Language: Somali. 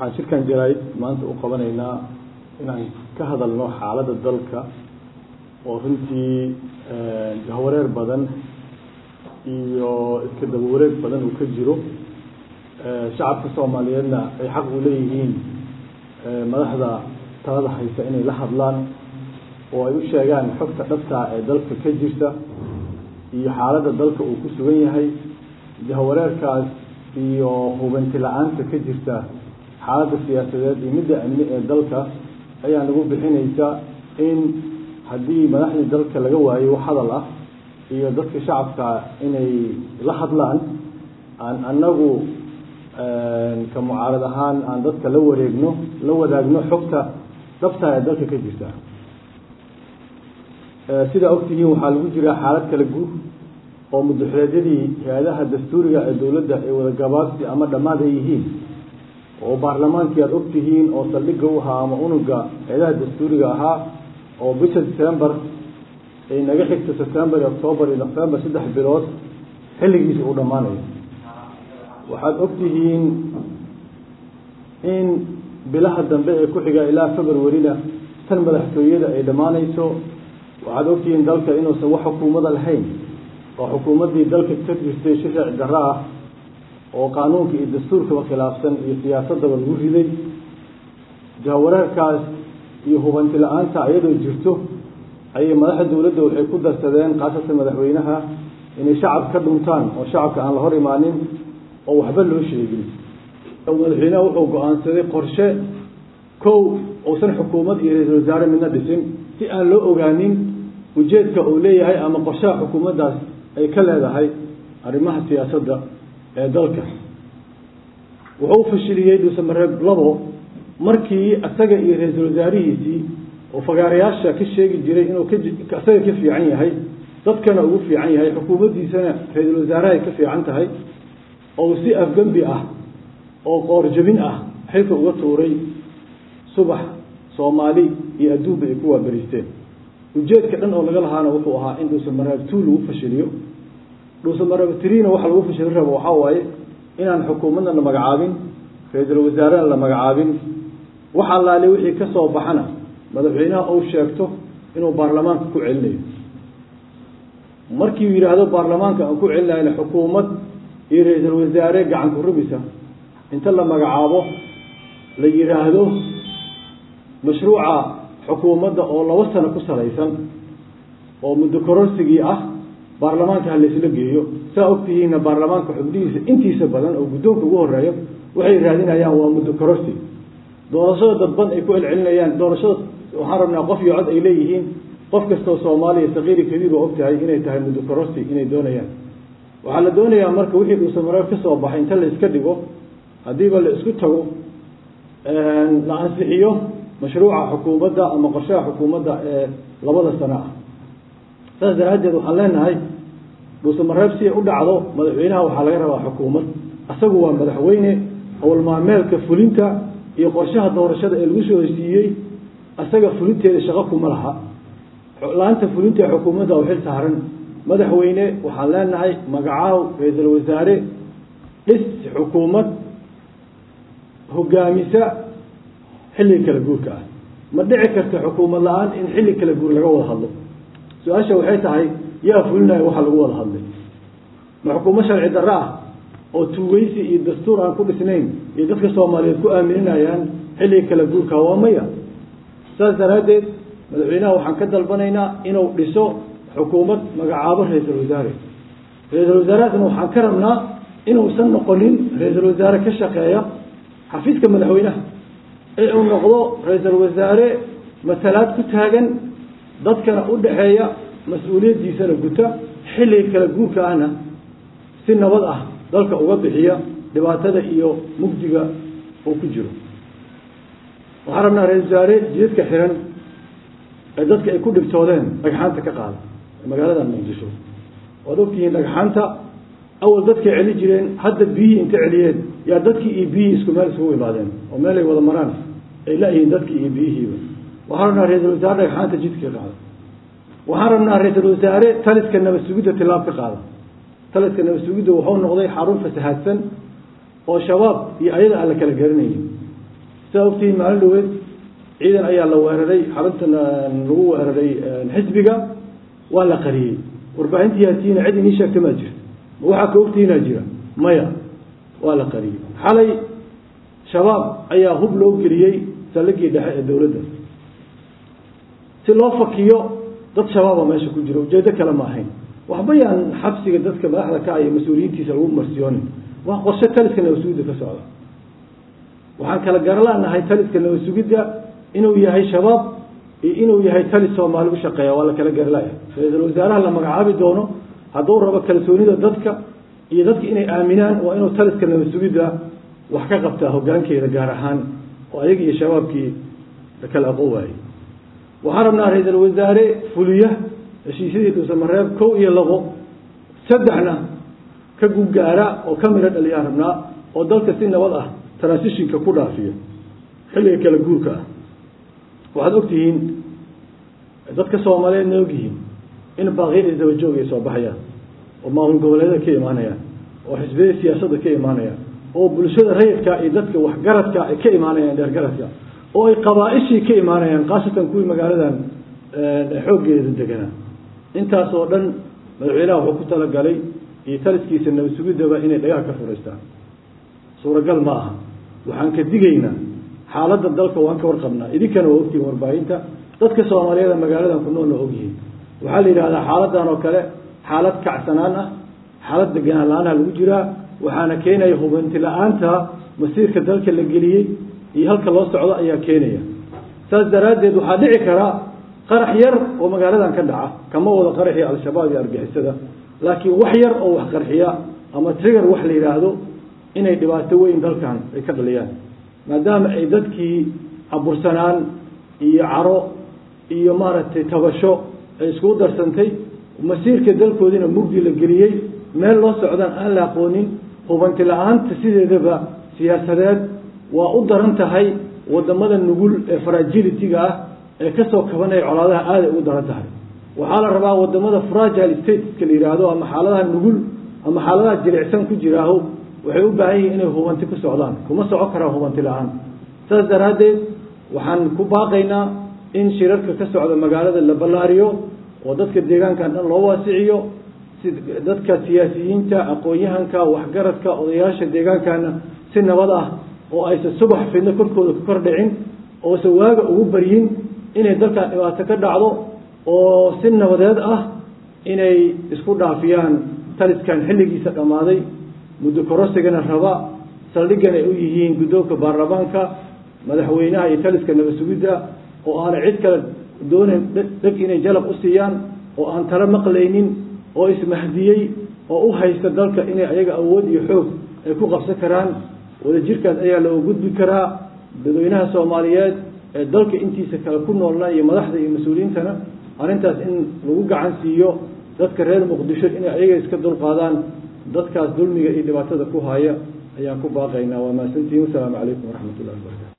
waxaan shirkan jarayd maanta u qabanaynaa inaan ka hadalno xaaladda dalka oo runtii jahwareer badan iyo iska daba wareeg badan uu ka jiro shacabka Soomaaliyeedna ay xaq u leeyihiin madaxda talada haysa inay la hadlaan oo ay u sheegaan xogta dhabta ah ee dalka ka jirta iyo xaaladda dalka uu ku sugan yahay jahwareerkaas iyo hubanti la'aanta ka jirta xaaladda siyaasadeed iyo midda amni ee dalka ayaa lagu bixinaysa in haddii madaxda dalka laga waayo wax hadal ah iyo dadka shacabka inay la hadlaan aan anagu ka mucaarad ahaan aan dadka la wadaagno xogta dhabta ee dalka ka jirta sida ogtihiin waxaa lagu jiraa xaalad kala guur oo madaxweynadii hay'adaha dastuuriga ee dawladda ay wada gabaabsi ama dhammaad ay yihiin oo baarlamaankii aad ogtihiin oo saldhigga u ahaa ama unuga hay'adaha dastuuriga ahaa oo bisha December ay naga xigta September iyo October iyo November 3 bilood xilligiisa uu dhamaanayo waxaad ogtihiin in bilaha dambe ee ku xiga ilaa February-na tan madaxtooyada ay dhamaanayso waxaad ogtihiin dalka inuusan wax xukuumad lahayn oo xukuumadii dalka ka jirtay sharci darro ah oo qaanuunka iyo dastuurka khilaafsan iyo siyaasadda lagu riday jahwareerkaas iyo hubanti la'aanta ayadoo jirto ayay madaxda dawladda waxay ku darsadeen qaasatan madaxweynaha inay shacab ka dhuntaan oo shacabka aan la hor imaanin oo waxba loo sheegin madaxweynaha wuxuu go'aansaday qorshe uusan xukuumad iyo ra'iisul wasaare midna dhisin si aan loo ogaanin ujeedka uu leeyahay ama qorshaha xukuumaddaas ay ka leedahay arrimaha siyaasadda ee dalka wuxuu fashiliyay Dhuusamareeb 2 markii asaga iyo ra'iisul wasaarihiisii oo fagaarayaasha ka sheegi jiray inuu asaga ka fiican yahay dadkana ugu fiican yahay xukuumaddiisana ra'iisul wasaaraha ka fiican tahay oo si afgambi ah oo qoorjabin ah xilka uga tuuray subax Soomaali iyo adduunka ay ku waabariisteen ujeedka dhan oo laga lahaana wuxuu ahaa in Dhuusamareeb 2 lagu fashiliyo Dhuusamareeb 3 waxa lagu fashilin rabo waxa waaye inaan xukuumadna la magacaabin ra'iisul wasaaraha la magacaabin waxa laale wixii ka soo baxana madaxweynaha uu sheegto inuu baarlamaanka ku celinayo markii uu yiraahdo baarlamaanka aan ku celinayo xukuumad iyo ra'iisul wasaare gacan ku rubisa inta la magacaabo la yiraahdo mashruuca xukuumadda oo 2 sano ku salaysan oo muddo kororsigii ah baarlamaanka la isla geeyo saa ogtihiina baarlamaanka xubnihiisa intiisa badan oo guddoonka ugu horeeyo waxay raadinayaan waa muddo kororsi doorashada dadban ay ku celcelinayaan doorashada waxaan rabnaa qof iyo cod ay leeyihiin qof kasta oo Soomaaliya saqiiri kabiir oo ogtahay inay tahay muddo kororsi inay doonayaan waxaa la doonayaa marka wixii Dhuusamareeb ka soo baxay inta la iska dhigo hadiiba la isku tago la ansixiyo mashruuca xukuumadda ama qorshaha xukuumadda ee 2 sano ah taas daraadeed waxaan leenahay Dhuusamareeb si u dhacdo madaxweynaha waxaa laga rabaa xukuumad asagu waa madaxweyne oo maalmeelka fulinta iyo qorshaha doorashada ee lagu soo heshiiyay asaga fulinteeda shaqo kuma laha laanta fulinta xukuumadda oo xil saaran madaxweyne waxaan leenahay magacaw ra'iisul wasaare dhis xukuumad hogaamisa xilli kala guurka ah ma dhici karto xukuumad la'aan in xilli kala guur laga wada hadlo su'aasha waxay tahay yaa fulinayo waxa lagu wada hadlay ma xukuumad sharci darro ah oo tuugaysi iyo dastuur aan ku dhisnayn iyo dadka Soomaaliyeed ku aaminayaan xilli kala guurka waa maya saas daraadeed madaxweynaha waxaan ka dalbanaynaa inuu dhiso xukuumad magacaabo ra'iisul wasaaraha waxaan ka rabnaa inuusan noqonin ra'iisul wasaare ka shaqeeya xafiiska madaxweynaha ee uu noqdo ra'iisul wasaare matalaad ku taagan dadkana u dhaxeeya mas'uuliyadiisana guta xilli kala guurka ahna si nabad ah dalka uga bixiya dhibaatada iyo mugdiga oo ku jiro waxaan rabnaa ra'iisul wasaare jidka xiran ee dadka ay ku dhibtoodeen dhagxaanta ka qaada magaalada Muqdisho oo dadkii dhagxaanta awal dadka celi jireen hadda biyi inta celiyeen yaa dadkii iyo biyi isku meel isugu imaadeen oo meel ay wada maraan ay laayeen dadkii iyo biyihiiba waxaan rabnaa ra'iisul wasaare dhagxaanta jidka qaada waxaan rabnaa ra'iisul wasaare taliska nabad sugidda tilaab ka qaada taliska nabad sugidda wuxuu noqday xarun fasahaadsan oo shabaab iyo ayada aan la kala garanaynin سأوتي مع الويد إذا أي الله وهري حرمتنا نلو وهري حزبك ولا قريب وربعين تياتين عدي نيشك تماجر وحكى وقتي ناجرة مايا ولا قريب حالي شباب أي هب لو قريي سلقي دحاء الدولة سلوفكيو ضد شباب ما يشكو جرو جيدا كلام هين وحبيان حبسي قدتك ما أحلى كاي مسؤولين تسلوون مرسيون وقرشة ثالث كنا وسود كسؤال وحن كلا جرلا أن هاي ثالث كنا وسود إنه يهاي شباب إنه يهاي ثالث سو مالو شقيا ولا كلا جرلا فإذا الوزارة لما عابد دونه هدور ربك كالسوني ضدك يضدك إنه آمنان وإنه ثالث كنا وسود وحققته جان كي رجارهان وأيجي شباب كي كلا قوي وحرمنا رئيس الوزراء فليه الشيء تسمى الراب كو يلغو سدحنا كجوجارا وكاميرا اللي هربنا ودلك السنة والله تراسيشين ككودا فيه خليه كلا جوركا واحد وقتين ذاتك سوامالين نوجيهم إن باغير الزوجوج يصبحيا وما هو الجولة كي مانيا وحزبي السياسة كي مانيا وبالشدة ريت كائدتك وحجرتك كي مانيا درجتك oo ay qabaa'ishii ka imaanayaan qaasatan kuwii magaaladan xooggeeda deganaa intaas oo dhan madaxweynaha wuxuu ku tala galay iyo taliskiisa nabad sugidaba inay dhagaha ka furaystaan suuragal ma aha waxaan ka digaynaa xaaladda dalka waan ka warqabnaa idinkana waa ogtihiin warbaahinta dadka soomaaliyeed magaaladan ku nool oo ogyihiin waxaa la yidhahdaa xaaladdan oo kale xaalad kacsanaan ah xaalad deganaan la-aanha lagu jiraa waxaana keenaya hubanti la-aanta masiirka dalka la geliyey iyo halka loo socdo ayaa keenaya saas daraadeed waxaa dhici kara qarax yar oo magaaladan ka dhaca kama wada qaraxii al-shabaab iyo argixisada laakiin wax yar oo wax qarxiya ama trigger wax la yiraahdo inay dhibaato weyn dalkan ay ka dhaliyaan maadaama ay dadkii abursanaan iyo caro iyo maaragtay tabasho ay isku darsantay masiirka dalkoodina mugdi la geliyey meel loo socdaan aan la aqoonin hubanti la-aanta sideedaba siyaasadeed waa u daran tahay wadamada nugul ee fragility-ga ah ee ka soo kabanaya colaadaha aad ay ugu daran tahay waxaa la rabaa wadamada fragile stateska la yiraahdo ama xaaladaha nugul ama xaaladaha jilicsan ku jiraaho waxay u baahan yihiin inay hubanti ku socdaan kuma socon karaan hubanti la-aan saas daraadeed waxaan ku baaqaynaa in shirarka ka socda magaalada la ballaariyo oo dadka deegaankan dhan loo waasiciyo si dadka siyaasiyiinta aqoon-yahanka waxgaradka odayaasha deegaankana si nabad ah oo aysan subax fidno korkooda ku kordhicin oo se waaga ugu baryin inay dalkan dhibaato ka dhacdo oo si nabadeed ah inay isku dhaafiyaan taliskan xilligiisa dhammaaday muddo korosigana raba saldhigana ay u yihiin guddoonka baarlamaanka madaxweynaha iyo taliska nabad sugidda oo aanay cid kale doonayn dheg inay jalab u siiyaan oo aan tala maqlaynin oo ismahdiyey oo u haysta dalka inay ayaga awood iyo xoog ay ku qabsan karaan wadajirkaas ayaa loo gudbi karaa dadweynaha Soomaaliyeed ee dalka intiisa kala ku noolna iyo madaxda iyo mas'uuliyiintana arintaas in lagu gacan siiyo dadka reer Muqdisho in ayaga iska dulqaadaan dadkaas dulmiga iyo dhibaatada ku haya ayaan ku baaqaynaa waa maasantii. Assalaamu calaykum waraxmatullaahi wabarakaatuh.